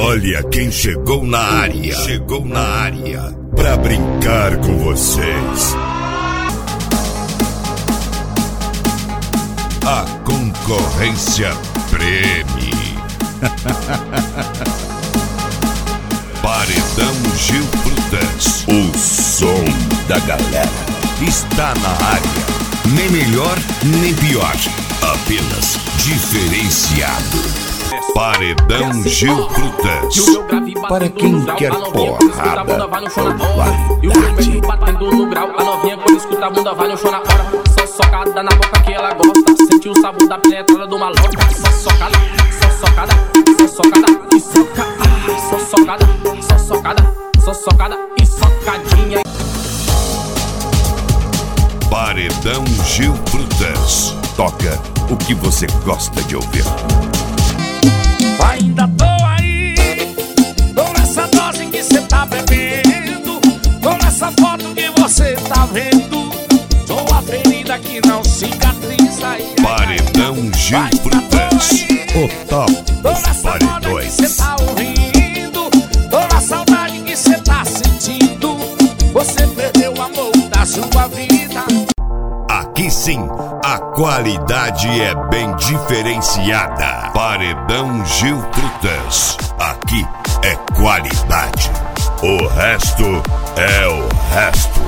Olha quem chegou na área. Chegou na área pra brincar com vocês. A concorrência preme. Paredão Gil Frutas. O som da galera está na área. Nem melhor, nem pior. Apenas diferenciado. Paredão Gil Frutas. Para quem quer porrada com qualidade. E o vermelho batendo no grau. A novinha quando escuta a bunda vai no chão na hora. Só socada na boca que ela gosta. Sentiu o sabor da penetrada do maloca. Só socada, só socada, só socada e soca. Só socada, só socada, só socada e socadinha. Paredão Gil Frutas. Toca o que você gosta de ouvir. Ainda tô aí, tô nessa dose que cê tá bebendo, tô nessa foto que você tá vendo, tô a ferida que não cicatriza. Paredão Gil Frutas. O top tô dos nessa moda que paredões. cê tá ouvindo, tô na saudade que cê tá sentindo, você perdeu o amor da sua vida. Aqui sim, a qualidade é bem diferenciada. Paredão Gil Frutas. Aqui é qualidade. O resto é o resto.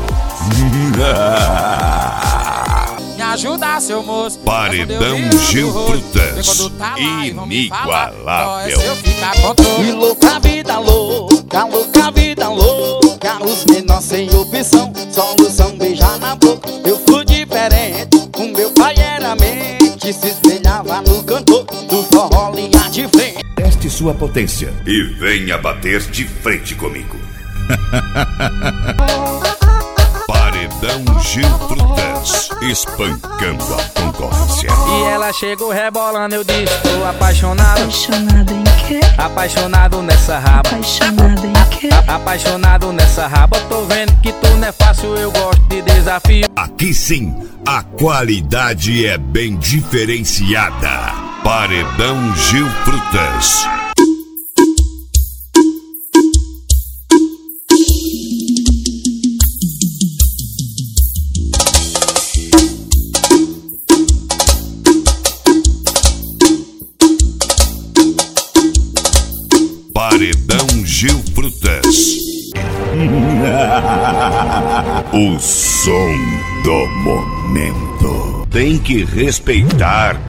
Me ajuda, seu moço. Paredão Gil Frutas. Inigualável. E louca vida louca, louca vida louca. Os menores sem opção, solução beijar na boca. Eu fui diferente, o meu pai era mente. Se espelhava no cantor do forró linha de frente. Teste sua potência e venha bater de frente comigo. Paredão Gil Frutas. Espancando a concorrência. E ela chegou rebolando, eu disse, tô apaixonado. Apaixonado em quê? Apaixonado nessa raba. Apaixonado em quê? Apaixonado nessa raba. Tô vendo que tu não é fácil, eu gosto de desafio. Aqui sim, a qualidade é bem diferenciada. Paredão Gil Frutas. Paredão Gil Frutas. O som do momento. Tem que respeitar